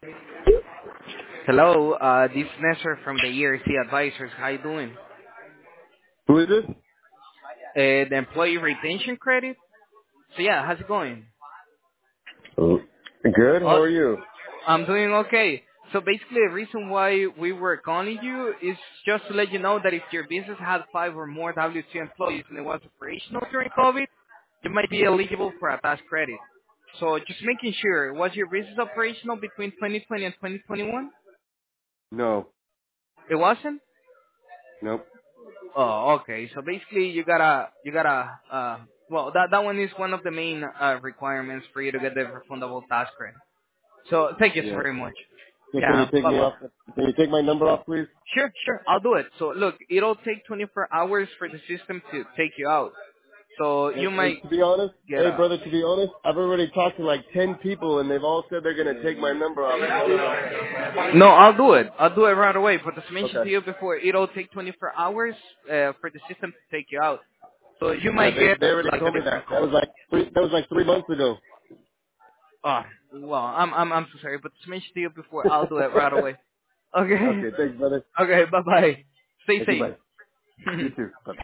Hello, this is Nestor from the ERC Advisors. How you doing? Who is this? The employee retention credit. So yeah, how's it going? Oh, good. How Oh, are you? I'm doing okay. So basically, the reason why we were calling you is just to let you know that if your business had 5 or more W-2 employees and it was operational during COVID, you might be eligible for a tax credit. So just making sure, was your business operational between 2020 and 2021? No. It wasn't? Nope. Oh, okay. So basically, well, that one is one of the main requirements for you to get the refundable tax credit. So thank you so Yeah. very much. Can you Yeah, take bye me bye. off? Can you take my number off, please? Sure, I'll do it. So look, it'll take 24 hours for the system to take you out. So you Hey, might to be honest, get hey a. brother, to be honest, I've already talked to like 10 people and they've all said they're gonna take my number off. So I don't know. No, I'll do it. I'll do it right away. But as mentioned Okay. to you before, it'll take 24 hours for the system to take you out. So you Yeah, might get they already like a told me different that. That call. was like 3 months ago. Oh, well, I'm so sorry, but as mentioned to you before, I'll do it right away. Okay. Okay, thanks, brother. Okay. Bye bye. Stay Okay, safe. bye. You too. Bye.